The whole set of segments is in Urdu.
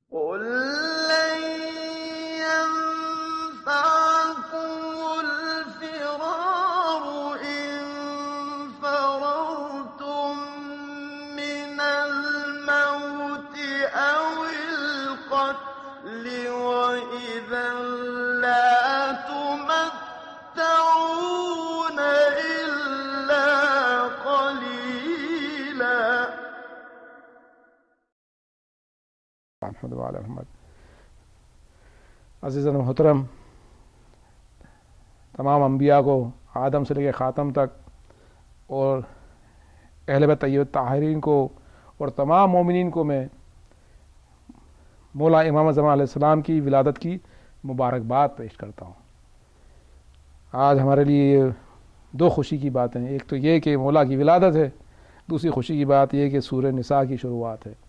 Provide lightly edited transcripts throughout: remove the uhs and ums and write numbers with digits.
قل لن ينفعكم الفرار إن فررتم من الموت أو القتل وإذا لا تمتعون إلا قليلا. محمد وعلی محمد. عزیزان محترم، تمام انبیاء کو آدم سے لے کے خاتم تک اور اہل بیت طیبہ طاہرین کو اور تمام مومنین کو میں مولا امام زمان علیہ السلام کی ولادت کی مبارکباد پیش کرتا ہوں. آج ہمارے لیے دو خوشی کی باتیں ہیں. ایک تو یہ کہ مولا کی ولادت ہے، دوسری خوشی کی بات یہ کہ سورہ نساء کی شروعات ہے.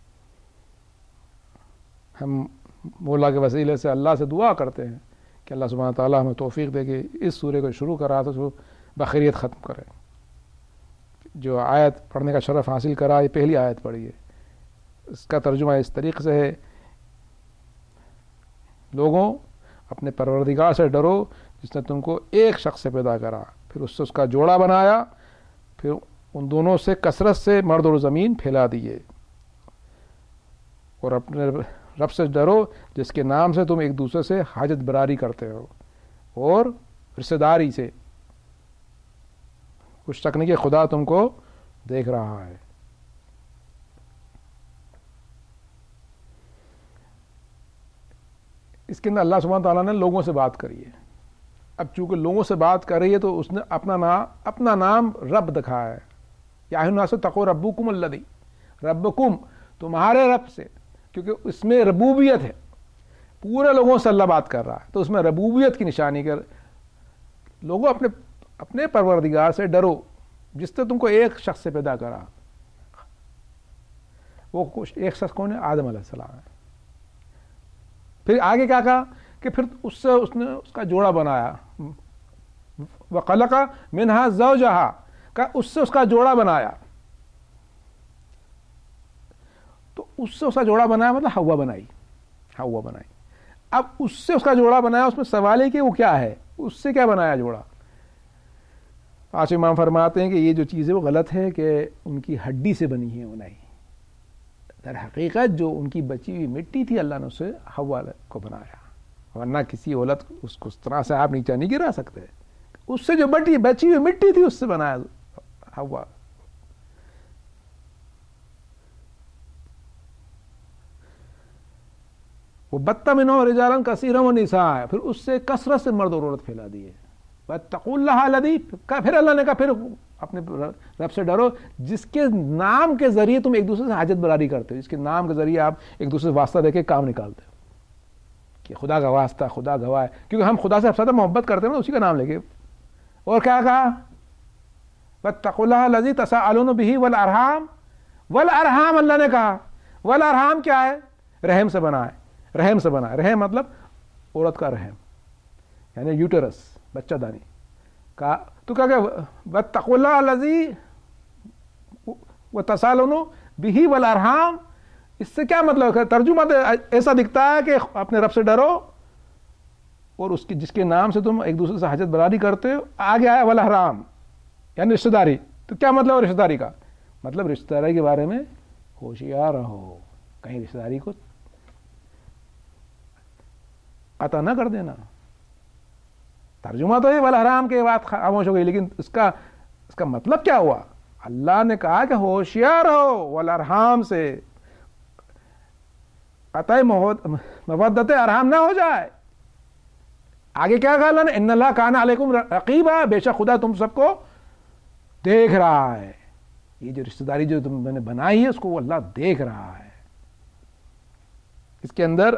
ہم مولا کے وسیلے سے اللہ سے دعا کرتے ہیں کہ اللہ سبحانہ تعالیٰ ہمیں توفیق دے کہ اس سورے کو شروع کرا تو اس کو بخیریت ختم کرے. جو آیت پڑھنے کا شرف حاصل کرا، یہ پہلی آیت پڑھی ہے. اس کا ترجمہ اس طریقے سے ہے: لوگوں، اپنے پروردگار سے ڈرو جس نے تم کو ایک شخص سے پیدا کرا، پھر اس سے اس کا جوڑا بنایا، پھر ان دونوں سے کثرت سے مرد اور زمین پھیلا دیے. اور اپنے رب سے ڈرو جس کے نام سے تم ایک دوسرے سے حاجت براری کرتے ہو اور رشتہ داری سے. کچھ شک نہیں کہ خدا تم کو دیکھ رہا ہے. اس کے اندر اللہ سبحانہ تعالیٰ نے لوگوں سے بات کری ہے. اب چونکہ لوگوں سے بات کر رہی ہے تو اس نے اپنا نام رب دکھا ہے. یا ایھا الناس اتقوا ربکم الذی، ربکم تمہارے رب سے، کیونکہ اس میں ربوبیت ہے. پورے لوگوں سے اللہ بات کر رہا ہے تو اس میں ربوبیت کی نشانی کر لوگوں اپنے پروردگار سے ڈرو جس نے تم کو ایک شخص سے پیدا کرا. وہ ایک شخص کون ہے؟ آدم علیہ السلام ہے. پھر آگے کیا کہا کہ پھر اس نے اس کا جوڑا بنایا. وَخَلَقَ مِنْهَا زَوْجَهَا، کہ اس سے اس کا جوڑا بنایا. تو اس سے اس کا جوڑا بنایا مطلب ہوا بنائی. اب اس سے اس کا جوڑا بنایا، اس میں سوال ہے کہ وہ کیا ہے، اس سے کیا بنایا جوڑا. آج امام فرماتے ہیں کہ یہ جو چیز ہے وہ غلط ہے کہ ان کی ہڈی سے بنی ہے. نہیں، در حقیقت جو ان کی بچی ہوئی مٹی تھی اللہ نے اسے ہوا کو بنایا. ورنہ کسی اولد اس کو اس طرح سے آپ نیچے نہیں گرا سکتے. اس سے جو بچی ہوئی مٹی تھی اس سے بنایا ہوا. وہ بَثَّ مِنْهُمْ رِجَالًا كَثِيرًا وَنِسَاءً، پھر اس سے کثرت سے مرد اور عورت پھیلا دیے. وَاتَّقُوا اللَّهَ الَّذِي، پھر اللہ نے کہا پھر اپنے رب سے ڈرو جس کے نام کے ذریعے تم ایک دوسرے سے حاجت براری کرتے ہو، جس کے نام کے ذریعے آپ ایک دوسرے سے واسطہ دے کے کام نکالتے ہو کہ خدا کا واسطہ، خدا گواہ ہے. کیونکہ ہم خدا سے زیادہ محبت کرتے ہیں نا، اسی کا نام لے کے. اور کیا کہا؟ وَاتَّقُوا اللَّهَ الَّذِي تَسَاءَلُونَ بِهِ وَالْأَرْحَامَ. والارحام اللہ نے کہا. والارحام کیا ہے؟ رحم سے بنا ہے. رحم مطلب عورت کا رحم، یعنی یوٹرس، بچہ دانی کا. تو کیا کہ وَاتَّقُوا اللَّهَ الَّذِي وَتَسَاءَلُونَ بِهِ وَالْأَرْحَامَ. اس سے کیا مطلب ہے؟ ترجمہ ایسا دکھتا ہے کہ اپنے رب سے ڈرو اور اس کی جس کے نام سے تم ایک دوسرے سے حاجت براری کرتے ہو. آگے آیا والارحام یعنی رشتہ داری. تو کیا مطلب ہے رشتہ داری کا؟ مطلب رشتہ داری کے بارے میں ہوشیار رہو، کہیں رشتہ داری کو قطع نہ کر دینا. ترجمہ تو یہ والارحام کے بعد خاموش ہو گئی، لیکن اس کا مطلب کیا ہوا؟ اللہ نے کہا کہ ہوشیار رہو والارحام سے، قطع مودت ارحام نہ ہو جائے. آگے کیا کہا اللہ نے؟ ان اللہ کان علیکم رقیبا، بے شک خدا تم سب کو دیکھ رہا ہے. یہ جو رشتہ داری جو میں نے بنائی ہے اس کو اللہ دیکھ رہا ہے. اس کے اندر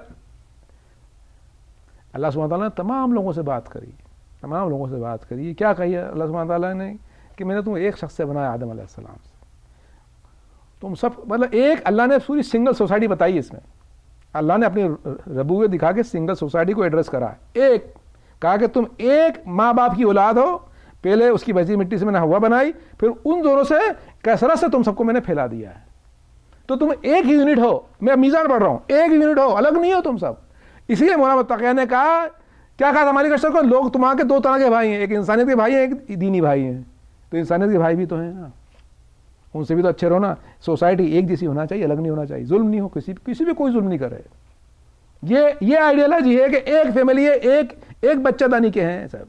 اللہ سبحانہ تعالیٰ نے تمام لوگوں سے بات کری. کیا کہی ہے اللہ سبحانہ تعالیٰ نے؟ کہ میں نے تم ایک شخص سے بنایا، آدم علیہ السلام سے. تم سب مطلب ایک، اللہ نے پوری سنگل سوسائٹی بتائی. اس میں اللہ نے اپنی ربوبیت دکھا کے سنگل سوسائٹی کو ایڈریس کرا ہے. ایک کہا کہ تم ایک ماں باپ کی اولاد ہو. پہلے اس کی بچی مٹی سے میں نے ہوا بنائی، پھر ان دونوں سے کثرت سے تم سب کو میں نے پھیلا دیا ہے. تو تم ایک ہی یونٹ ہو. میں میزان پڑھ رہا ہوں, ایک یونٹ ہو, الگ نہیں ہو تم سب. اسی لیے مولانا متقی نے کہا, کیا کہا ہماری کشتر کو, لوگ تمہارے کے دو طرح کے بھائی ہیں, ایک انسانیت کے بھائی ہیں, ایک دینی بھائی ہیں. تو انسانیت کے بھائی بھی تو ہیں نا, ان سے بھی تو اچھے رہو نا. سوسائٹی ایک جیسی ہونا چاہیے, الگ نہیں ہونا چاہیے, ظلم نہیں ہو, کسی بھی کوئی ظلم نہیں کرے. یہ آئیڈیالوجی ہے کہ ایک فیملی ہے, ایک بچہ دانی کے ہیں سب.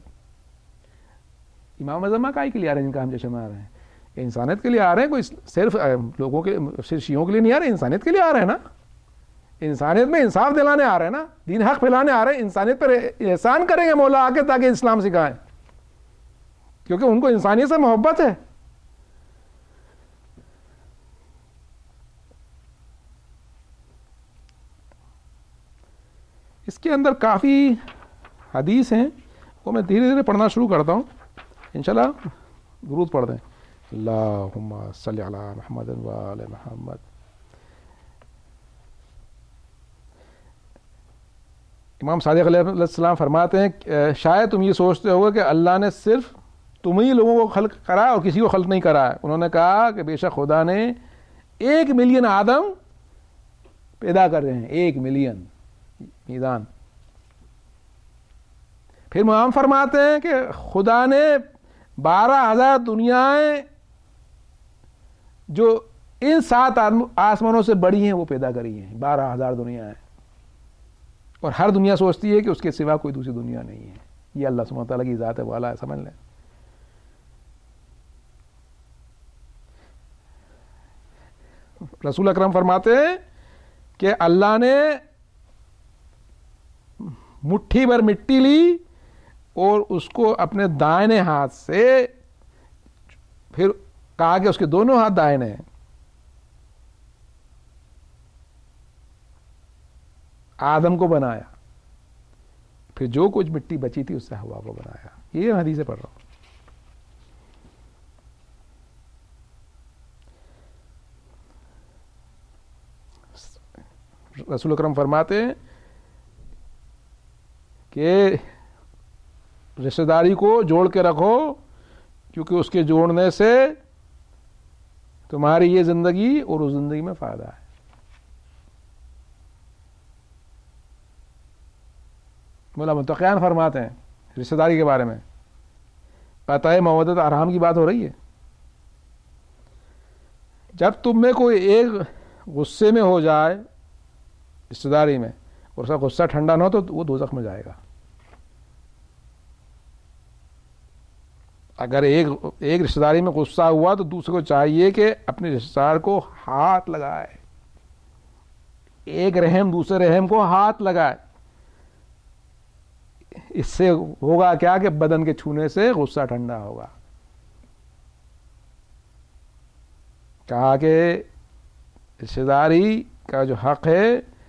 امام اعظم کائی کے لیے آ رہے ہیں جن کا ہم جشن منا رہے ہیں؟ انسانیت کے لیے آ رہے ہیں, کوئی صرف لوگوں کے صرف شیعوں کے لیے نہیں آ رہے, انسانیت کے لیے آ رہے ہیں نا. انسانیت میں انصاف دلانے آ رہے ہیں نا, دین حق پھیلانے آ رہے ہیں. انسانیت پر احسان کریں گے مولا آ کے تاکہ اسلام سکھائیں, کیونکہ ان کو انسانیت سے محبت ہے. اس کے اندر کافی حدیث ہیں, وہ میں دھیرے دھیرے پڑھنا شروع کرتا ہوں, انشاءاللہ درود پڑھ دیں. اللہم صلی علی محمد و آل محمد. امام صادق علیہ السلام فرماتے ہیں, شاید تم یہ سوچتے ہوگے کہ اللہ نے صرف تم ہی لوگوں کو خلق کرا اور کسی کو خلق نہیں کرا ہے. انہوں نے کہا کہ بے شک خدا نے 1 ملین آدم پیدا کر رہے ہیں, 1 ملین میدان. پھر امام فرماتے ہیں کہ خدا نے 12,000 دنیایں جو ان 7 آسمانوں سے بڑی ہیں وہ پیدا کری ہیں. 12,000 دنیایں, اور ہر دنیا سوچتی ہے کہ اس کے سوا کوئی دوسری دنیا نہیں ہے. یہ اللہ سبحانہ تعالیٰ کی ذات ہے والا ہے, سمجھ لیں. رسول اکرم فرماتے ہیں کہ اللہ نے مٹھی بھر مٹی لی اور اس کو اپنے دائنے ہاتھ سے, پھر کہا کہ اس کے دونوں ہاتھ دائنے ہیں, آدم کو بنایا, پھر جو کچھ مٹی بچی تھی اس سے ہوا کو بنایا. یہ حدیثیں پڑھ رہا ہوں. رسول اکرم فرماتے ہیں کہ رشتہ داری کو جوڑ کے رکھو, کیونکہ اس کے جوڑنے سے تمہاری یہ زندگی اور اس زندگی میں فائدہ ہے. مولا متقیان فرماتے ہیں رشتہ داری کے بارے میں, قطع مودت ارحام کی بات ہو رہی ہے. جب تم میں کوئی ایک غصے میں ہو جائے رشتہ داری میں, اور اس کا غصہ ٹھنڈا نہ ہو, تو وہ دوزخ میں جائے گا. اگر ایک رشتہ داری میں غصہ ہوا تو دوسرے کو چاہیے کہ اپنے رشتہ دار کو ہاتھ لگائے, ایک رحم دوسرے رحم کو ہاتھ لگائے. اس سے ہوگا کیا کہ بدن کے چھونے سے غصہ ٹھنڈا ہوگا. کہا کہ رشتہ داری کا جو حق ہے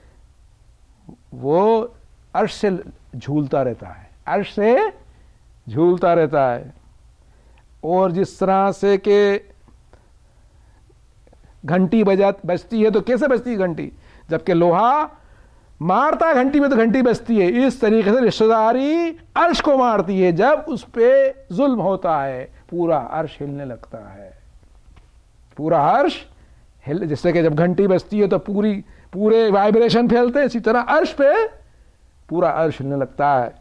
وہ عرش سے جھولتا رہتا ہے, عرش سے جھولتا رہتا ہے. اور جس طرح سے کہ گھنٹی بجتی ہے, تو کیسے بجتی ہے گھنٹی, جبکہ لوہا مارتا ہے گھنٹی میں تو گھنٹی بجتی ہے. اس طریقے سے رشتہ داری عرش کو مارتی ہے. جب اس پہ ظلم ہوتا ہے پورا عرش ہلنے لگتا ہے, پورا عرش جس سے کہ جب گھنٹی بجتی ہے تو پورے وائبریشن پھیلتے ہیں, اسی طرح عرش پہ پورا عرش ہلنے لگتا ہے.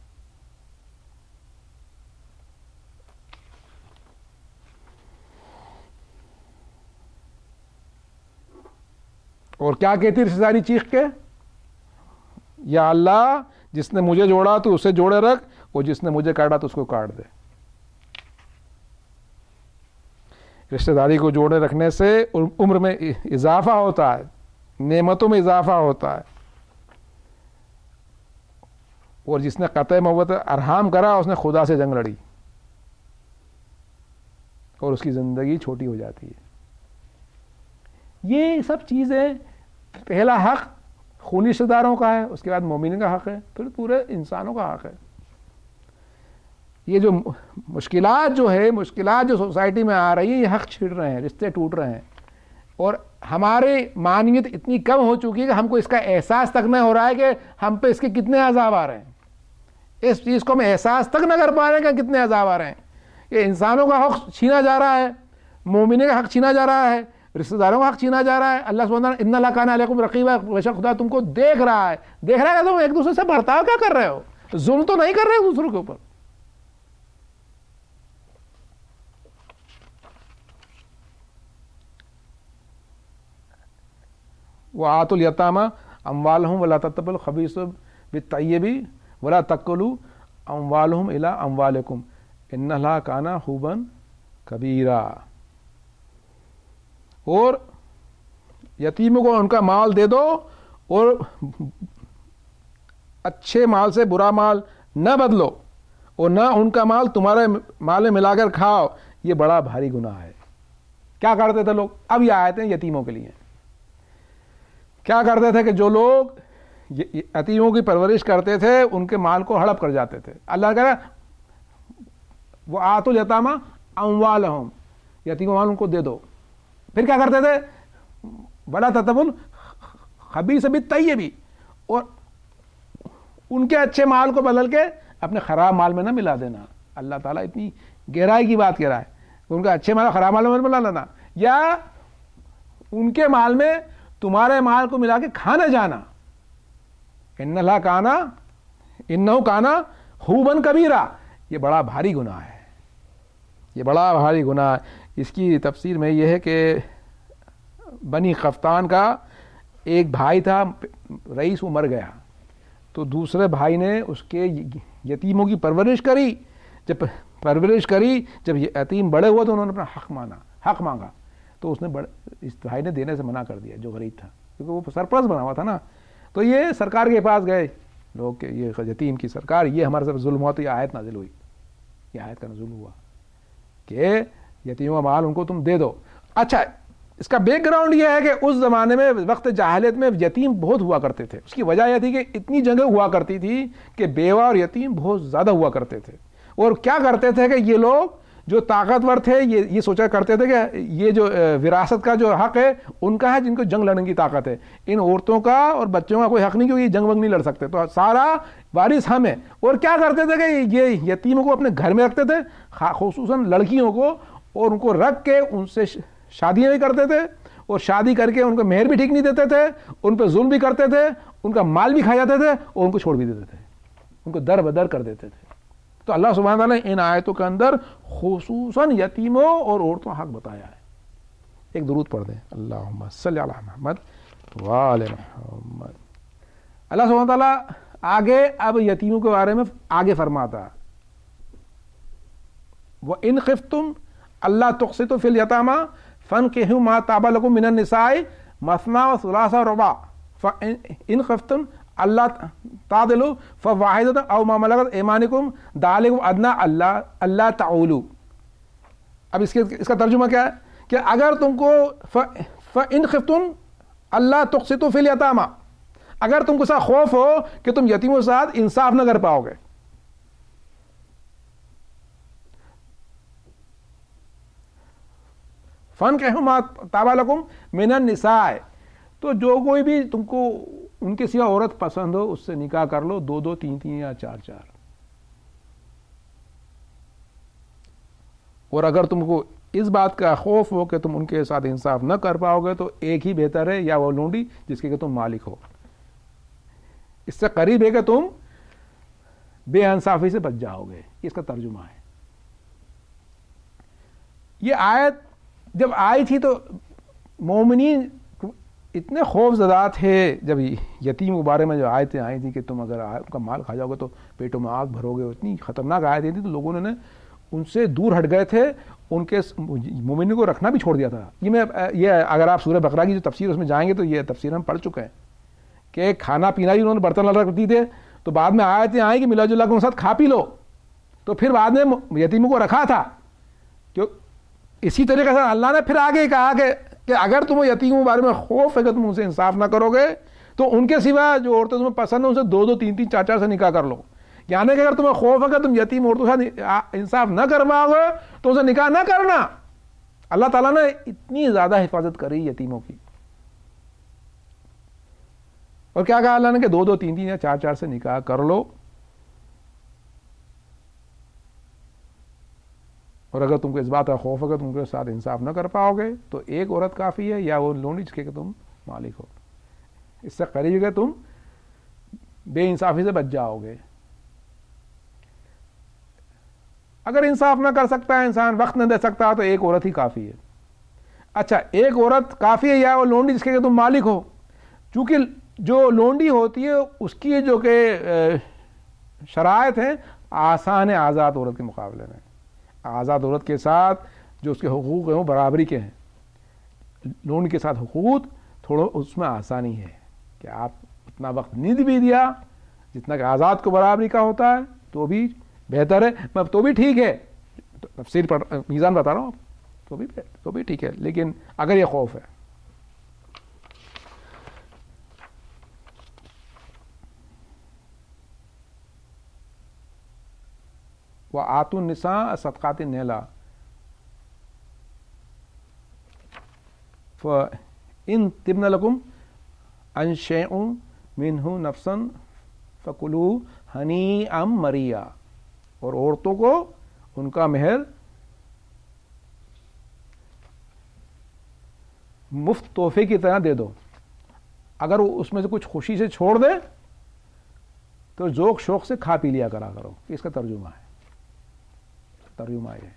اور کیا کہتی رشتہ داری چیخ کے, یا اللہ جس نے مجھے جوڑا تو اسے جوڑے رکھ, اور جس نے مجھے کاٹا تو اس کو کاٹ دے. رشتہ داری کو جوڑے رکھنے سے عمر میں اضافہ ہوتا ہے, نعمتوں میں اضافہ ہوتا ہے. اور جس نے قطع مودت ارحام کرا اس نے خدا سے جنگ لڑی, اور اس کی زندگی چھوٹی ہو جاتی ہے. یہ سب چیزیں, پہلا حق خونی رشتہ داروں کا ہے, اس کے بعد مومنین کا حق ہے, پھر پورے انسانوں کا حق ہے. یہ جو مشکلات جو سوسائٹی میں آ رہی ہیں, یہ حق چھڑ رہے ہیں, رشتے ٹوٹ رہے ہیں. اور ہماری معنویت اتنی کم ہو چکی ہے کہ ہم کو اس کا احساس تک نہیں ہو رہا ہے کہ ہم پہ اس کے کتنے عذاب آ رہے ہیں. اس چیز کو ہم احساس تک نہ کر پا رہے ہیں کہ کتنے عذاب آ رہے ہیں. یہ انسانوں کا حق چھینا جا رہا ہے, مومنین کا حق چھینا جا رہا ہے, رشتہ داروں کا حق چھینا جا رہا ہے. اللہ سبحانہ وتعالیٰ ان اللہ کان علیکم رقیبا، بے شک خدا تم کو دیکھ رہا ہے. دیکھ رہا ہے کہ تم ایک دوسرے سے برتاؤ کیا کر رہے ہو، ظلم تو نہیں کر رہے دوسروں کے اوپر. وآتوا الیتامی اموالہم ولا تتبعوا الخبیث بالطیب ولا تأکلوا اموالہم الی اموالکم ان اللہ کان حوبا کبیرا. اور یتیموں کو ان کا مال دے دو اور اچھے مال سے برا مال نہ بدلو اور نہ ان کا مال تمہارے مال میں ملا کر کھاؤ، یہ بڑا بھاری گناہ ہے. کیا کرتے تھے لوگ؟ اب یہ آیتیں یتیموں کے لیے. کیا کرتے تھے کہ جو لوگ یتیموں کی پرورش کرتے تھے ان کے مال کو ہڑپ کر جاتے تھے. اللہ کہہ رہا وآتوا الیتامی اموالہم، یتیموں مال ان کو دے دو. پھر کیا کرتے تھے؟ ولا تتبعوا الخبیث بالطیب، اور ان کے اچھے مال کو بدل کے اپنے خراب مال میں نہ ملا دینا. اللہ تعالیٰ اتنی گہرائی کی بات کہہ رہا ہے، ان کا اچھے مال خراب مال میں ملا لینا، یا ان کے مال میں تمہارے مال کو ملا کے کھانا جانا. انہ کانا حوبا کبیرا، یہ بڑا بھاری گناہ ہے، یہ بڑا بھاری گناہ ہے. اس کی تفسیر میں یہ ہے کہ بنی قفطان کا ایک بھائی تھا رئیس، وہ مر گیا تو دوسرے بھائی نے اس کے یتیموں کی پرورش کری. جب یتیم بڑے ہوئے تو انہوں نے اپنا حق مانگا تو اس بھائی نے دینے سے منع کر دیا جو غریب تھا، کیونکہ وہ سرپرست بنا ہوا تھا نا. تو یہ سرکار کے پاس گئے لوگ کہ یہ یتیم کی سرکار یہ ہمارے ساتھ ظلم ہوا. تو یہ آیت نازل ہوئی، یہ آیت کا نزول ہوا کہ یتیموں کا مال ان کو تم دے دو. اچھا، اس کا بیک گراؤنڈ یہ ہے کہ اس زمانے میں وقت جاہلیت میں یتیم بہت ہوا کرتے تھے. اس کی وجہ یہ تھی کہ اتنی جنگیں ہوا کرتی تھی کہ بیوہ اور یتیم بہت زیادہ ہوا کرتے تھے. اور کیا کرتے تھے کہ یہ لوگ جو طاقتور تھے یہ سوچا کرتے تھے کہ یہ جو وراثت کا جو حق ہے ان کا ہے، جن کو جنگ لڑنے کی طاقت ہے. ان عورتوں کا اور بچوں کا کوئی حق نہیں، کیونکہ یہ جنگ ونگ نہیں لڑ سکتے، تو سارا وارث ہم ہے. اور کیا کرتے تھے کہ یہ یتیموں کو اپنے گھر میں رکھتے تھے، خصوصاً لڑکیوں کو، اور ان کو رکھ کے ان سے شادیاں بھی کرتے تھے، اور شادی کر کے ان کو مہر بھی ٹھیک نہیں دیتے تھے، ان پہ ظلم بھی کرتے تھے، ان کا مال بھی کھا جاتے تھے اور ان کو چھوڑ بھی دیتے تھے، ان کو در بدر کر دیتے تھے. تو اللہ سبحانہ تعالیٰ نے ان آیتوں کے اندر خصوصاً یتیموں اور عورتوں کا حق بتایا ہے. ایک درود پڑھ دیں، اللہم صلی علی محمد وآل محمد. اللہ سبحانہ تعالیٰ آگے اب یتیموں کے بارے میں آگے فرماتا وَإِنْ خِفْتُمْ أَلَّا تُقْسِطُوا فِي الْيَتَامَى فَانكِحُوا مَا طَابَ لَكُم مِّنَ النِّسَاءِ مَثْنَىٰ وَثُلَاثَ وَرُبَاعَ فَإِنْ خِفْتُمْ أَلَّا تَعْدِلُوا فَوَاحِدَةً أَوْ مَا مَلَكَتْ أَيْمَانُكُمْ ذَٰلِكُمْ أَدْنَىٰ أَلَّا تَعُولُوا. اب اس کا ترجمہ کیا ہے کہ اگر تم کو فَإِنْ خِفْتُمْ أَلَّا تُقْسِطُوا فِي الْيَتَامَى، اگر تم کو ایسا خوف ہو کہ تم یتیموں کے ساتھ انصاف نہ کر پاؤ گے، فَانكِحُوا مَا طَابَ لَكُم مِّنَ النِّسَاءِ، تو جو کوئی بھی تم کو ان کے سوا عورت پسند ہو اس سے نکاح کر لو، 2 3 یا 4. اور اگر تم کو اس بات کا خوف ہو کہ تم ان کے ساتھ انصاف نہ کر پاؤ گے تو ایک ہی بہتر ہے، یا وہ لونڈی جس کے کہ تم مالک ہو. اس سے قریب ہے کہ تم بے انصافی سے بچ جاؤ گے. اس کا ترجمہ ہے. یہ آیت جب آئی تھی تو مومنین اتنے خوف زدہ تھے جب یتیم کے بارے میں جو آیتیں آئی تھی کہ تم اگر ان کا مال کھا جاؤ گے تو پیٹوں میں آگ بھرو گے، اتنی خطرناک آیتیں تھیں تو لوگوں نے ان سے دور ہٹ گئے تھے، ان کے مومنین کو رکھنا بھی چھوڑ دیا تھا. یہ اگر آپ سورہ بقرہ کی جو تفسیر اس میں جائیں گے تو یہ تفسیر ہم پڑھ چکے ہیں کہ کھانا پینا بھی انہوں نے برتن رکھ دی تھے، تو بعد میں آیتیں آئیں کہ ملا جلا کے ان کے ساتھ کھا پی لو، تو پھر بعد میں یتیموں کو رکھا تھا. اسی طریقے سے اللہ نے پھر آگے کہا کہ اگر تمہیں یتیموں کے بارے میں خوف ہے کہ تم ان سے انصاف نہ کرو گے تو ان کے سوا جو عورتیں تمہیں پسند ہیں ان سے 2 3 4 سے نکاح کر لو. یعنی کہ اگر تمہیں خوف ہے کہ تم یتیم عورتوں کے ساتھ انصاف نہ کر پاؤ گے تو ان سے نکاح نہ کرنا. اللہ تعالیٰ نے اتنی زیادہ حفاظت کری یتیموں کی. اور کیا کہا اللہ نے کہ 2 3 یا 4 سے نکاح کر لو. اور اگر تم کو اس بات کا خوف ہے کہ تم کے ساتھ انصاف نہ کر پاؤ گے تو ایک عورت کافی ہے یا وہ لونڈی جس کے کہ تم مالک ہو. اس سے قریب ہے تم بے انصافی سے بچ جاؤ گے. اگر انصاف نہ کر سکتا ہے انسان, وقت نہ دے سکتا تو ایک عورت ہی کافی ہے. اچھا ایک عورت کافی ہے یا وہ لونڈی جس کے کہ تم مالک ہو. چونکہ جو لونڈی ہوتی ہے اس کی جو کہ شرائط ہیں آسان ہے آزاد عورت کے مقابلے میں. آزاد عورت کے ساتھ جو اس کے حقوق ہیں وہ برابری کے ہیں. لونڈی کے ساتھ حقوق تھوڑا اس میں آسانی ہے کہ آپ اتنا وقت نہیں بھی دیا جتنا کہ آزاد کو برابری کا ہوتا ہے تو بھی بہتر ہے, تو بھی ٹھیک ہے, تفصیل پر میزان بتا رہا ہوں تو بھی ٹھیک ہے. لیکن اگر یہ خوف ہے وَآتُوا النِّسَاءَ صَدْقَاتٍ نِّحْلًا فَإِن طِبْنَ لَكُمْ عَن شَيْءٍ مِّنْهُ نَفْسًا فَكُلُوهُ ہَنِيئًا مَرِيئًا. اور عورتوں کو ان کا مہر مفت تحفے کی طرح دے دو. اگر وہ اس میں سے کچھ خوشی سے چھوڑ دے تو ذوق شوق سے کھا پی لیا کرا کرو. اس کا ترجمہ ہے. ترجمہ یہ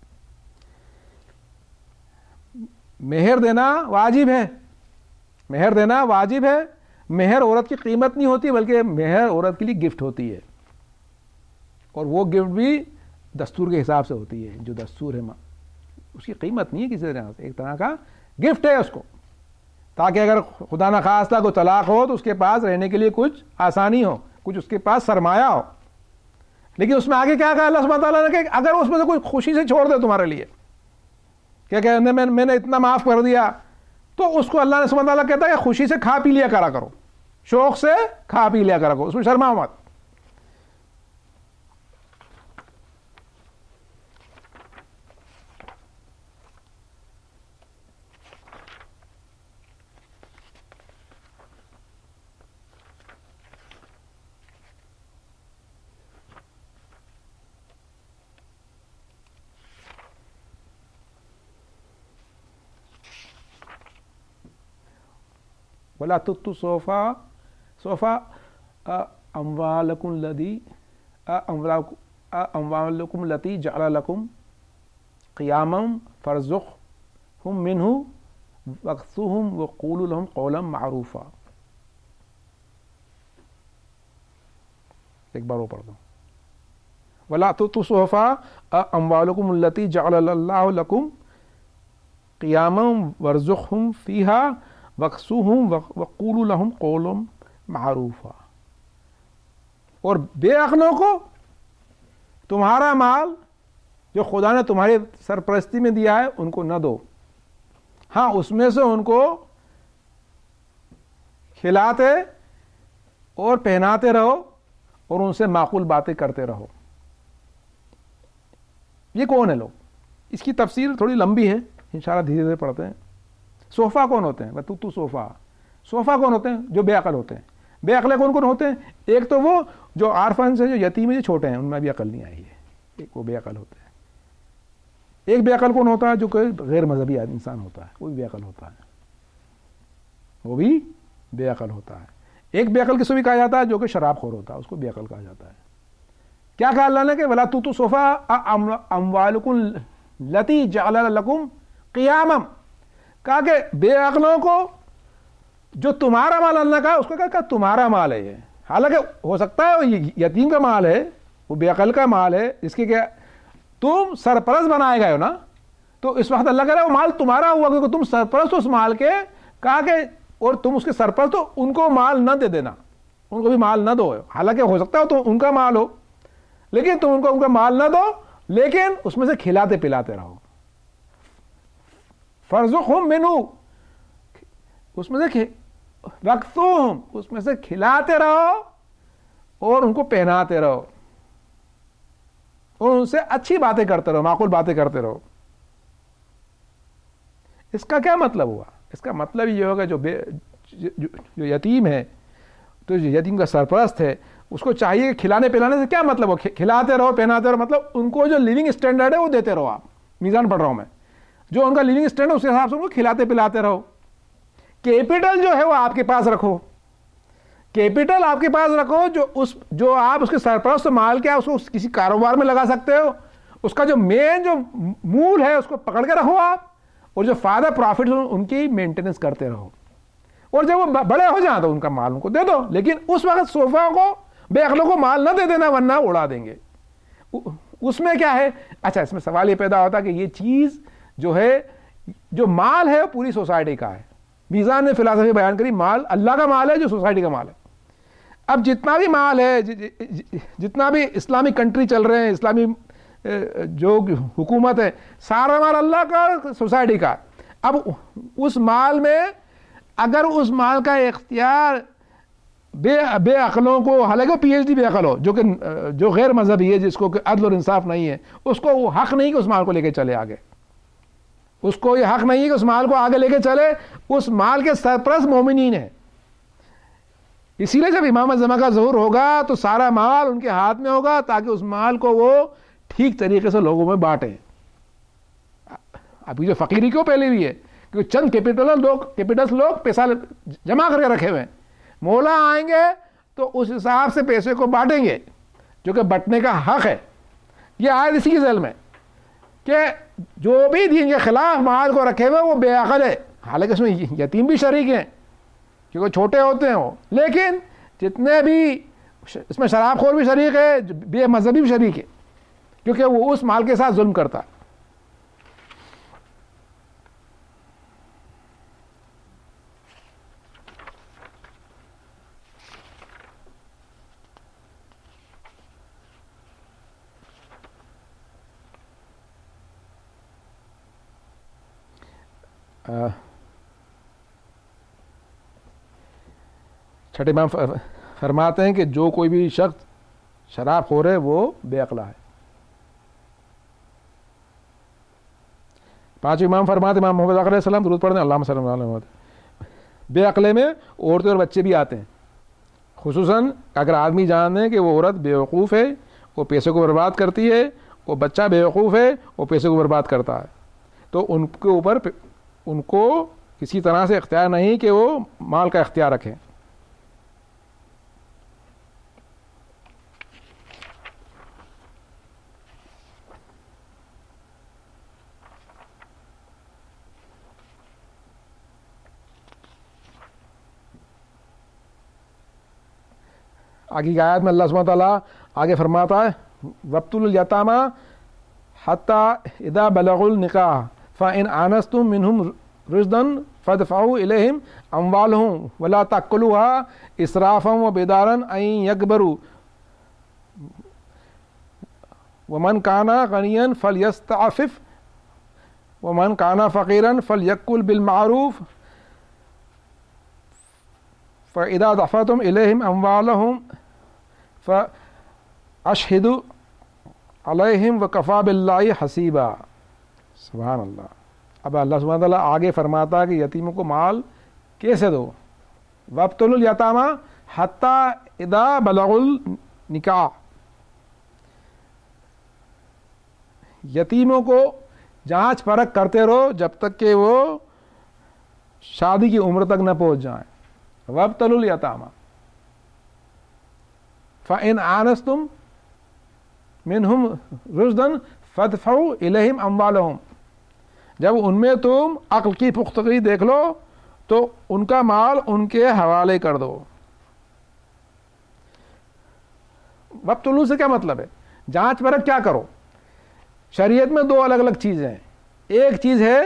مہر دینا واجب ہے. مہر دینا واجب ہے. مہر عورت کی قیمت نہیں ہوتی بلکہ مہر عورت کے لیے گفٹ ہوتی ہے, اور وہ گفٹ بھی دستور کے حساب سے ہوتی ہے. جو دستور ہے اس کی قیمت نہیں ہے کسی طرح سے, ایک طرح کا گفٹ ہے اس کو, تاکہ اگر خدا نخواستہ کو طلاق ہو تو اس کے پاس رہنے کے لیے کچھ آسانی ہو, کچھ اس کے پاس سرمایہ ہو. لیکن اس میں آگے کیا کہا اللہ سبحانہ تعالیٰ نے کہ اگر اس میں سے کوئی خوشی سے چھوڑ دے تمہارے لیے, کیا کہ میں نے اتنا معاف کر دیا, تو اس کو اللہ نے سبحانہ تعالیٰ کہتا ہے کہ خوشی سے کھا پی لیا کرا کرو, شوق سے کھا پی لیا کرا کرو, اس میں شرما مت. ولا تؤتوا صوفا اموالكم التي جعل لكم قياما فارزقهم منه واكسوهم وقولوا لهم قولا معروفا. ایک بار وہ پڑھ دو. ولا تؤتوا صوفا اموالكم التي جعل الله لكم قياما وارزقهم فيها وَقْسُوهُمْ وَقُولُوا لَهُمْ قَوْلًا مَعْرُوفًا. اور بے عقلوں کو تمہارا مال جو خدا نے تمہاری سرپرستی میں دیا ہے ان کو نہ دو. ہاں اس میں سے ان کو کھلاتے اور پہناتے رہو اور ان سے معقول باتیں کرتے رہو. یہ کون ہے لوگ؟ اس کی تفسیر تھوڑی لمبی ہے, انشاءاللہ دھیرے دھیرے پڑھتے ہیں. صوفا کون ہوتے ہیں؟ تو صوفا کون ہوتے ہیں؟ جو بے عقل ہوتے ہیں. بے عقل کون کون ہوتے ہیں؟ ایک تو وہ جو عارفان سے جو یتیم جو چھوٹے ہیں ان میں بھی عقل نہیں آئی ہے, ایک وہ بے عقل ہوتے ہیں. ایک بے عقل کون ہوتا ہے؟ جو کہ غیر مذہبی انسان ہوتا ہے, وہ بھی بے عقل ہوتا ہے, وہ بھی بے عقل ہوتا ہے. ایک بے عقل کس کو بھی کہا جاتا ہے؟ جو کہ شراب خور ہوتا ہے, اس کو بے عقل کہا جاتا ہے. کیا کہا اللہ نے کہ ولا تو صوفا اموالکم التی جعل لکم قیاما. کہا کہ بے عقلوں کو جو تمہارا مال اللہ کا اس کو کہا تمہارا مال ہے یہ, حالانکہ ہو سکتا ہے وہ یتیم کا مال ہے, وہ بے عقل کا مال ہے, اس کے کیا تم سرپرست بنائے گئے ہو نا, تو اس وقت اللہ کہہ رہا ہے وہ مال تمہارا ہوا کیونکہ تم سرپرست ہو اس مال کے. کہا کہ اور تم اس کے سرپرست ہو, ان کو مال نہ دے دینا, ان کو بھی مال نہ دو. حالانکہ ہو سکتا ہے تو ان کا مال ہو لیکن تم ان کا مال نہ دو, لیکن اس میں سے کھلاتے پلاتے رہو. فارزقہم منہ, اس میں سے وقتہم, اس میں سے کھلاتے رہو اور ان کو پہناتے رہو اور ان سے اچھی باتیں کرتے رہو, معقول باتیں کرتے رہو. اس کا کیا مطلب ہوا؟ اس کا مطلب یہ ہوگا جو یتیم ہے تو جو یتیم کا سرپرست ہے اس کو چاہیے کہ کھلانے پلانے سے کیا مطلب ہو، کھلاتے رہو پہناتے رہو، مطلب ان کو جو لیونگ اسٹینڈرڈ ہے وہ دیتے رہو. آپ میزان پڑھ رہا ہوں میں، جو ان کا لیونگ اسٹینڈرڈ اس کے حساب سے ان کو کھلاتے پلاتے رہو. کیپٹل جو ہے وہ آپ کے پاس رکھو، کیپٹل آپ کے پاس رکھو جو آپ اس کے سرپرست مال کیا اس کو کسی کاروبار میں لگا سکتے ہو. اس کا جو مین جو مول ہے اس کو پکڑ کے رکھو آپ، اور جو فائدہ پروفٹ ان کی مینٹیننس کرتے رہو. اور جب وہ بڑے ہو جائیں تو ان کا مال ان کو دے دو، لیکن اس وقت صوفہ کو بے عقلوں کو مال نہ دے دینا ورنہ اڑا دیں گے. اس میں کیا ہے؟ اچھا اس میں سوال یہ پیدا ہوتا کہ یہ چیز جو ہے جو مال ہے وہ پوری سوسائٹی کا ہے. میزان نے فلسفی بیان کری مال اللہ کا مال ہے جو سوسائٹی کا مال ہے. اب جتنا بھی مال ہے، جتنا بھی اسلامی کنٹری چل رہے ہیں، اسلامی جو حکومت ہے، سارا مال اللہ کا سوسائٹی کا. اب اس مال میں اگر اس مال کا اختیار بے عقلوں کو، حالانکہ پی ایچ ڈی بے عقل ہو جو غیر مذہبی ہے، جس کو کہ عدل اور انصاف نہیں ہے، اس کو وہ حق نہیں کہ اس مال کو لے کے چلے آگے. اس کو یہ حق نہیں ہے کہ اس مال کو آگے لے کے چلے. اس مال کے سرپرست مومنین ہیں. اسی لیے جب امام الزمان کا ظہور ہوگا تو سارا مال ان کے ہاتھ میں ہوگا تاکہ اس مال کو وہ ٹھیک طریقے سے لوگوں میں بانٹیں. ابھی جو فقیری کیوں پہلے بھی ہے کہ چند کیپٹلس لوگ پیسہ جمع کر کے رکھے ہوئے ہیں. مولا آئیں گے تو اس حساب سے پیسے کو بانٹیں گے جو کہ بٹنے کا حق ہے. یہ آیت اسی کی ذیل میں کہ جو بھی دین کے خلاف مال کو رکھے ہوئے وہ بے عقل ہے. حالانکہ اس میں یتیم بھی شریک ہیں کیونکہ چھوٹے ہوتے ہیں وہ، لیکن جتنے بھی اس میں شراب خور بھی شریک ہے، بے مذہبی بھی شریک ہے، کیونکہ وہ اس مال کے ساتھ ظلم کرتا. چھٹے امام فرماتے ہیں کہ جو کوئی بھی شخص شراب خور ہے وہ بے عقلہ ہے. پانچ امام فرماتے امام محمد علیہ السلام درود پڑھنے اللہم صلی اللہ علیہ وسلم. بے عقلے میں عورتیں اور بچے بھی آتے ہیں، خصوصاً اگر آدمی جانے کہ وہ عورت بے وقوف ہے، وہ پیسے کو برباد کرتی ہے، وہ بچہ بے وقوف ہے، وہ پیسے کو برباد کرتا ہے، تو ان کے اوپر ان کو کسی طرح سے اختیار نہیں کہ وہ مال کا اختیار رکھیں. آگے کی آیات میں اللہ سبحانہ تعالیٰ آگے فرماتا ہے وَابْتُلُوا الْيَتَامَى حَتَّى إِذَا بَلَغُوا النِّكَاحَ فَإِنْ آنَسْتُم مِّنْهُمْ رُشْدًا فَادْفَعُوا إِلَيْهِمْ أَمْوَالَهُمْ وَلَا تَأْكُلُوهَا إِسْرَافًا وَبِدَارًا أَن يَكْبَرُوا وَمَنْ كَانَ غَنِيًّا فَلْيَسْتَعْفِفْ وَمَنْ كَانَ فَقِيرًا فَلْيَأْكُلْ بِالْمَعْرُوفِ فَإِذَا دَفَعْتُمْ إِلَيْهِمْ أَمْوَالَهُمْ فَأَشْهِدُوا عَلَيْهِمْ وَكَفَى بِاللَّهِ حَسِيبًا. سبحان اللہ. اب اللہ سبحانہ تعالیٰ آگے فرماتا ہے کہ یتیموں کو مال کیسے دو. وَابْتُلُوا الْيَتَامَى حَتَّى إِذَا بَلَغُوا النِّكَاحَ، یتیموں کو جانچ پرکھ کرتے رہو جب تک کہ وہ شادی کی عمر تک نہ پہنچ جائیں. وَابْتُلُوا الْيَتَامَى فَإِنْ آنَسْتُم مِّنْهُمْ رُشْدًا فَادْفَعُوا إِلَيْهِمْ أَمْوَالَهُمْ. جب ان میں تم عقل کی پختگی دیکھ لو تو ان کا مال ان کے حوالے کر دو. وابتلو سے کیا مطلب ہے؟ جانچ پرکھ کیا کرو. شریعت میں دو الگ الگ چیزیں ہیں. ایک چیز ہے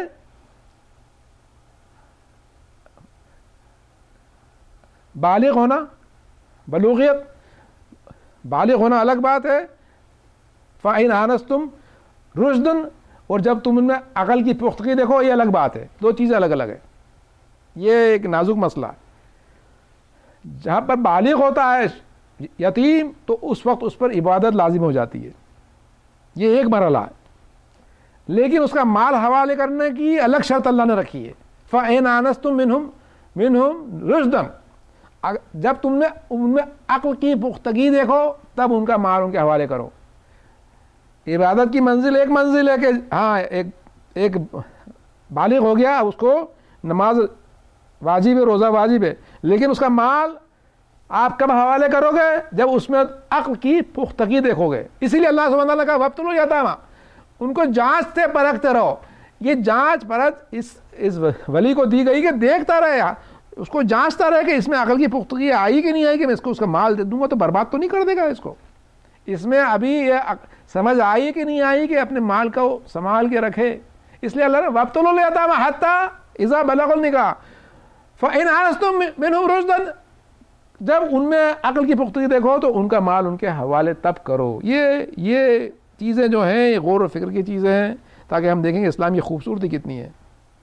بالغ ہونا، بلوغیت. بالغ ہونا الگ بات ہے. فَإِنْ آنَسْتُم رُشْدًا، اور جب تم ان میں عقل کی پختگی دیکھو یہ الگ بات ہے. دو چیزیں الگ الگ ہیں. یہ ایک نازک مسئلہ ہے. جہاں پر بالغ ہوتا ہے یتیم تو اس وقت اس پر عبادت لازم ہو جاتی ہے. یہ ایک مرحلہ ہے. لیکن اس کا مال حوالے کرنے کی الگ شرط اللہ نے رکھی ہے. فَإِنْ آنَسْتُم مِّنْهُمْ رُشْدًا، جب تم نے ان میں عقل کی پختگی دیکھو تب ان کا مال ان کے حوالے کرو. عبادت کی منزل ایک منزل ہے کہ ہاں ایک بالغ ہو گیا، اس کو نماز واجب ہے، روزہ واجب ہے، لیکن اس کا مال آپ کب حوالے کرو گے؟ جب اس میں عقل کی پختگی دیکھو گے. اسی لیے اللہ سبحانہ وتعالیٰ کا وابتلوا الیتامی، ان کو جانچتے پرکھتے رہو. یہ جانچ پرکھ اس ولی کو دی گئی کہ دیکھتا رہے، اس کو جانچتا رہے کہ اس میں عقل کی پختگی آئی کہ نہیں آئی، کہ میں اس کو اس کا مال دے دوں گا تو برباد تو نہیں کر دے گا اس کو. اس میں ابھی یہ سمجھ آئی کہ نہیں آئی کہ اپنے مال کو سنبھال کے رکھے. اس لیے اللہ نے وابتلوا الیتامی حتی اذا بلغوا النکاح فإن آنستم منهم رشدا، جب ان میں عقل کی پختگی دیکھو تو ان کا مال ان کے حوالے تب کرو. یہ چیزیں جو ہیں یہ غور و فکر کی چیزیں ہیں تاکہ ہم دیکھیں کہ اسلام کی خوبصورتی کتنی ہے.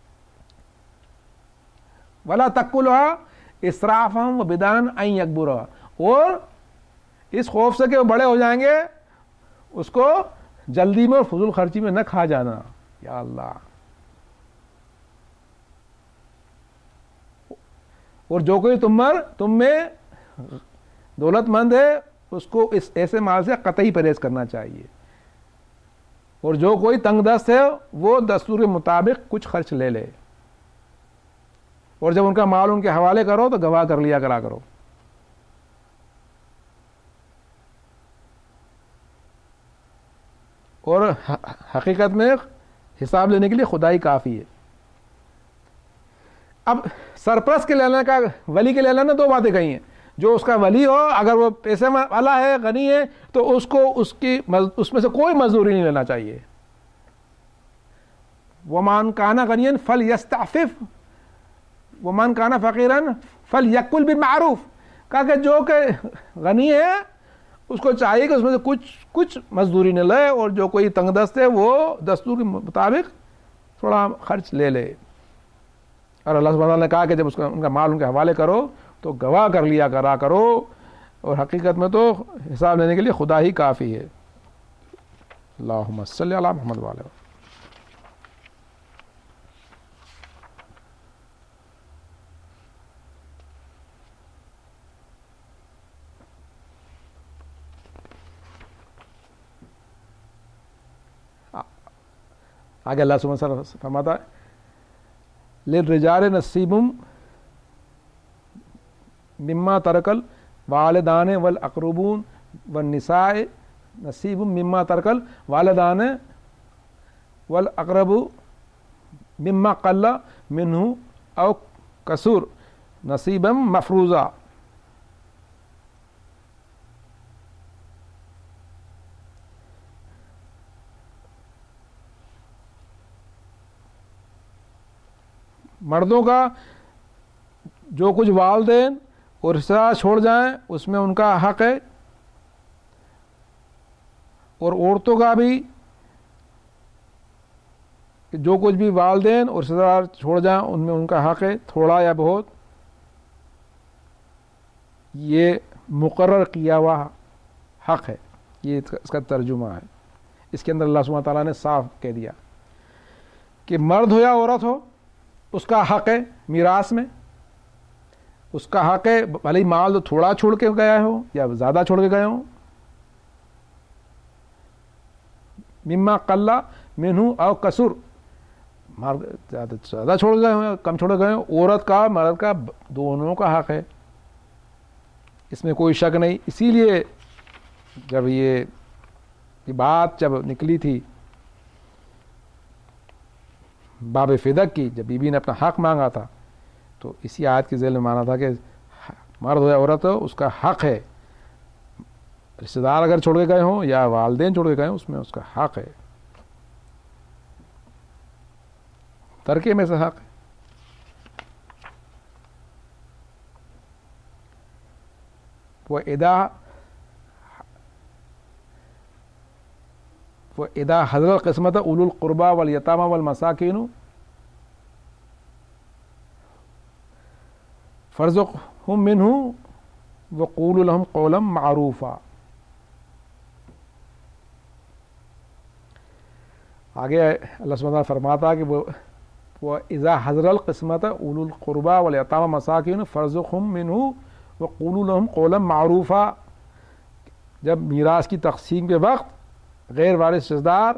وَلَا تَأْكُلُوهَا إِسْرَافًا وَبِدَارًا أَن يَكْبُرَا، اور اس خوف سے کہ وہ بڑے ہو جائیں گے اس کو جلدی میں اور فضول خرچی میں نہ کھا جانا. یا اللہ. اور جو کوئی تم میں دولت مند ہے اس کو اس ایسے مال سے قطعی پرہیز کرنا چاہیے. اور جو کوئی تنگ دست ہے وہ دستور کے مطابق کچھ خرچ لے لے. اور جب ان کا مال ان کے حوالے کرو تو گواہ کر لیا کرا کرو. اور حقیقت میں حساب لینے کے لیے خدا ہی کافی ہے. اب سرپرست کے لینے کا، ولی کے لینے نے دو باتیں کہی ہیں. جو اس کا ولی ہو اگر وہ پیسے والا ہے، غنی ہے، تو اس کو اس میں سے کوئی مزدوری نہیں لینا چاہیے. وَمَنْ كَانَ غَنِيًّا فَلْيَسْتَعْفِفْ وَمَنْ كَانَ فَقِيرًا فَلْيَأْكُلْ بِالْمَعْرُوفِ. کہا کہ جو کہ غنی ہے اس کو چاہیے کہ اس میں سے کچھ مزدوری نہ لے، اور جو کوئی تنگ دست ہے وہ دستور کے مطابق تھوڑا خرچ لے لے. اور اللہ سبحانہ نے کہا کہ جب ان کا مال ان کے حوالے کرو تو گواہ کر لیا کرا کرو. اور حقیقت میں تو حساب لینے کے لیے خدا ہی کافی ہے. اللہم صلی علی محمد وعلی. آگے اللہ سبحانہ وتعالیٰ فرماتا ہے للرجال نصیب مما ترک الوالدان والاقربون والنساء نصیب مما ترک الوالدان والاقرب مما قل منہ او کثر نصیبا مفروضا. مردوں کا جو کچھ والدین اور رشتہ دار چھوڑ جائیں اس میں ان کا حق ہے، اور عورتوں کا بھی جو کچھ بھی والدین اور رشتہ دار چھوڑ جائیں ان میں ان کا حق ہے، تھوڑا یا بہت. یہ مقرر کیا ہوا حق ہے، یہ اس کا ترجمہ ہے. اس کے اندر اللہ سبحانہ تعالیٰ نے صاف کہہ دیا کہ مرد ہو یا عورت ہو اس کا حق ہے میراث میں. اس کا حق ہے بھلے مال تو تھوڑا چھوڑ کے گیا ہو یا زیادہ چھوڑ کے گئے ہوں. مما قل منہ او کثر، زیادہ چھوڑ گئے ہوں یا کم چھوڑ گئے ہوں. عورت کا مرد کا دونوں کا حق ہے، اس میں کوئی شک نہیں. اسی لیے جب یہ بات جب نکلی تھی باب فدق کی، جب بی بی نے اپنا حق مانگا تھا تو اسی آیت کے ذیل میں مانا تھا کہ مرد ہو یا عورت ہو اس کا حق ہے. رشتہ دار اگر چھوڑ کے گئے ہوں یا والدین چھوڑ کے گئے ہوں اس میں اس کا حق ہے، ترکے میں سے حق ہے. وَإِذَا حَضَرَ الْقِسْمَةَ أُولُو الْقُرْبَى وَالْيَتَامَى وَالْمَسَاكِينُ فَارْزُقْهُم مِّنْهُ وَقُولُوا لَهُمْ قَوْلًا مَّعْرُوفًا. آگے اللہ سبحانہ وتعالیٰ فرماتا ہے کہ وَإِذَا حَضَرَ الْقِسْمَةَ أُولُو الْقُرْبَى وَالْيَتَامَى وَالْمَسَاكِينُ فَارْزُقْهُم مِّنْهُ وقولوا لهم قولا معروفا، جب میراث کی تقسیم کے وقت غیر وارث رشتہ دار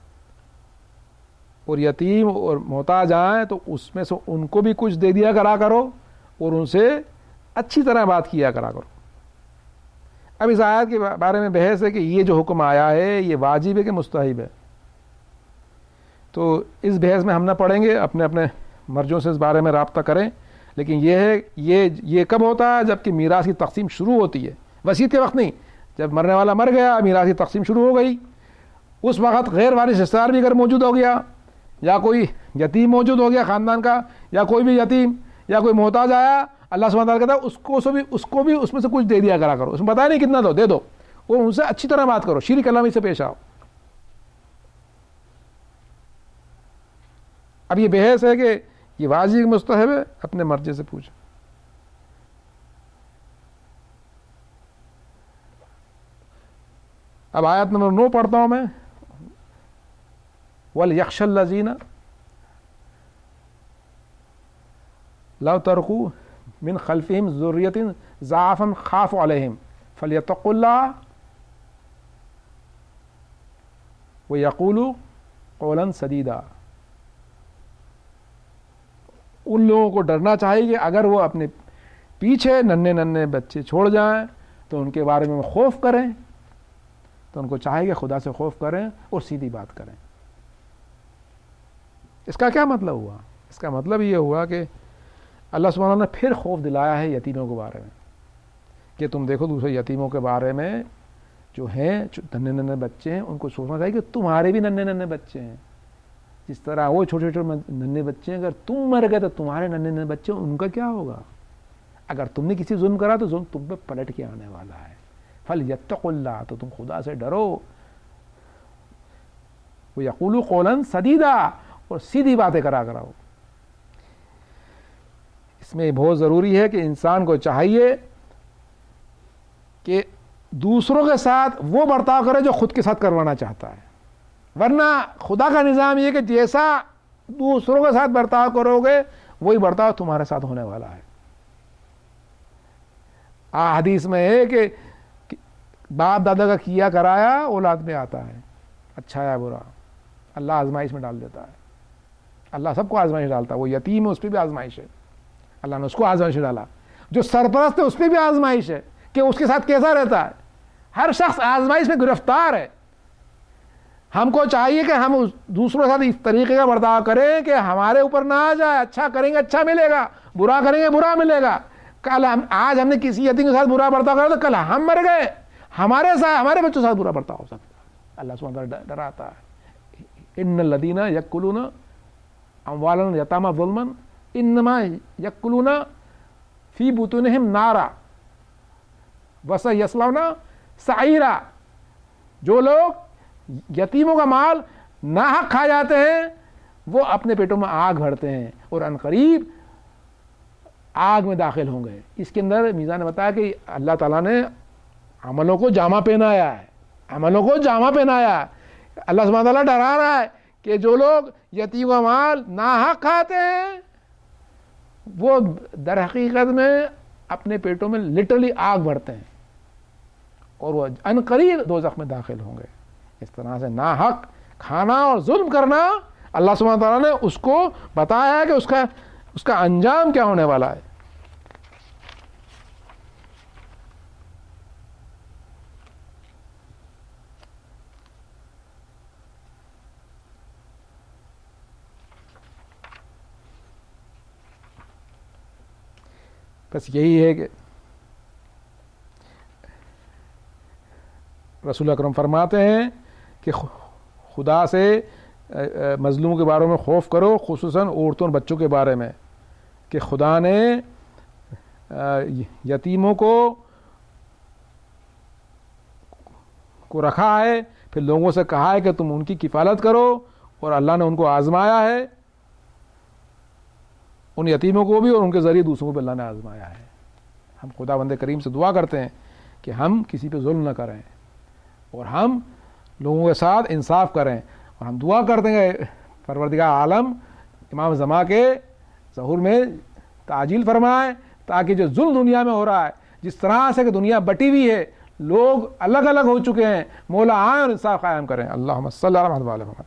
اور یتیم اور محتاج آئیں تو اس میں سے ان کو بھی کچھ دے دیا کرو اور ان سے اچھی طرح بات کیا کرا کرو. اب اس آیت کے بارے میں بحث ہے کہ یہ جو حکم آیا ہے یہ واجب ہے کہ مستحب ہے. تو اس بحث میں ہم نہ پڑھیں گے، اپنے اپنے مرجوں سے اس بارے میں رابطہ کریں. لیکن یہ ہے یہ کب ہوتا ہے؟ جب کہ میراث کی تقسیم شروع ہوتی ہے، وصیت کے وقت نہیں. جب مرنے والا مر گیا، میراث کی تقسیم شروع ہو گئی، اس وقت غیر وارث رشتہ دار بھی اگر موجود ہو گیا یا کوئی یتیم موجود ہو گیا خاندان کا، یا کوئی بھی یتیم یا کوئی محتاج آیا، اللہ سبحانہ وتعالیٰ کہتا ہے اس کو بھی اس میں سے کچھ دے دیا کرا کرو. اس میں بتایا نہیں کتنا دے دو، اور ان سے اچھی طرح بات کرو، شریک کلامی سے پیش آؤ. اب یہ بحث ہے کہ یہ واجب مستحب ہے، اپنے مرجے سے پوچھ. اب آیت نمبر 9 پڑھتا ہوں میں. وَلْيَخْشَ الَّذِينَ لَوْ تَرَكُوا مِنْ خَلْفِهِمْ ذُرِّيَّةً ضَعَفًا خَافُوا عَلَيْهِمْ فَلْيَتَّقُوا اللَّهَ وَيَقُولُوا قَوْلًا سَدِيدًا. ان لوگوں کو ڈرنا چاہیے کہ اگر وہ اپنے پیچھے ننھے بچے چھوڑ جائیں تو ان کے بارے میں خوف کریں، تو ان کو چاہیے کہ خدا سے خوف کریں اور سیدھی بات کریں. اس کا کیا مطلب ہوا؟ اس کا مطلب یہ ہوا کہ اللہ سبحانہ نے پھر خوف دلایا ہے یتیموں کے بارے میں کہ تم دیکھو دوسرے یتیموں کے بارے میں جو ہیں ننھے بچے ہیں، ان کو سوچنا چاہیے کہ تمہارے بھی ننھے بچے ہیں. جس طرح وہ چھوٹے ننھے بچے ہیں، اگر تم مر گئے تو تمہارے ننھے بچے ان کا کیا ہوگا؟ اگر تم نے کسی ظلم کرا تو ظلم تم پہ پلٹ کے آنے والا ہے. فَلْيَتَّقُوا اللَّهَ، تو تم خدا سے ڈرو. وَيَقُولُوا قَوْلًا سَدِيدًا، اور سیدھی باتیں کراؤ. اس میں بہت ضروری ہے کہ انسان کو چاہیے کہ دوسروں کے ساتھ وہ برتاؤ کرے جو خود کے ساتھ کروانا چاہتا ہے. ورنہ خدا کا نظام یہ کہ جیسا دوسروں کے ساتھ برتاؤ کرو گے وہی برتاؤ تمہارے ساتھ ہونے والا ہے. حدیث میں ہے کہ باپ دادا کا کیا کرایا اولاد میں آتا ہے، اچھا یا برا اللہ آزمائش میں ڈال دیتا ہے. اللہ سب کو آزمائش ڈالتا ہے. وہ یتیم ہے اس پہ بھی آزمائش ہے، اللہ نے اس کو آزمائش ڈالا. جو سرپرست ہے اس پہ بھی آزمائش ہے کہ اس کے ساتھ کیسا رہتا ہے. ہر شخص آزمائش میں گرفتار ہے. ہم کو چاہیے کہ ہم دوسروں کے ساتھ اس طریقے کا برتاؤ کریں کہ ہمارے اوپر نہ آ جائے. اچھا کریں گے اچھا ملے گا، برا کریں گے برا ملے گا. آج ہم نے کسی یتیم کے ساتھ برا برتاؤ کرا تو کل ہم مر گئے، ہمارے بچوں کے ساتھ برا برتاؤ ہو سکتا ہے. اللہ سبحانہ وتعالیٰ ڈراتا ہے. ان الذین یأکلون اموال الیتامی ظلما انما یأکلون فی بطونہم نارا وسیصلون سعیرا. جو لوگ یتیموں کا مال ناحق کھا جاتے ہیں وہ اپنے پیٹوں میں آگ بھرتے ہیں اور عنقریب آگ میں داخل ہوں گے. اس کے اندر میزان نے بتایا کہ اللہ تعالیٰ نے عملوں کو جامہ پہنایا ہے، عملوں کو جامہ پہنایا ہے. اللہ سبحانہ تعالیٰ ڈرا رہا ہے کہ جو لوگ یتیم کا مال ناحق کھاتے ہیں وہ در حقیقت میں اپنے پیٹوں میں لٹرلی آگ بھرتے ہیں اور وہ عنقریب دوزخ میں داخل ہوں گے. اس طرح سے ناحق کھانا اور ظلم کرنا اللہ سبحانہ تعالیٰ نے اس کو بتایا ہے کہ اس کا انجام کیا ہونے والا ہے. بس یہی ہے کہ رسول اکرم فرماتے ہیں کہ خدا سے مظلوموں کے بارے میں خوف کرو، خصوصاً عورتوں اور بچوں کے بارے میں، کہ خدا نے یتیموں کو رکھا ہے، پھر لوگوں سے کہا ہے کہ تم ان کی کفالت کرو، اور اللہ نے ان کو آزمایا ہے، ان یتیموں کو بھی اور ان کے ذریعے دوسروں کو بھی اللہ نے آزمایا ہے. ہم خدا بند کریم سے دعا کرتے ہیں کہ ہم کسی پہ ظلم نہ کریں اور ہم لوگوں کے ساتھ انصاف کریں، اور ہم دعا کرتے ہیں پروردگار عالم امام زمان کے ظہور میں تعجیل فرمائے تاکہ جو ظلم دنیا میں ہو رہا ہے، جس طرح سے کہ دنیا بٹی ہوئی ہے، لوگ الگ الگ ہو چکے ہیں، مولا آئیں اور انصاف قائم کریں۔ اللہم صلی اللہ علیہ وسلم۔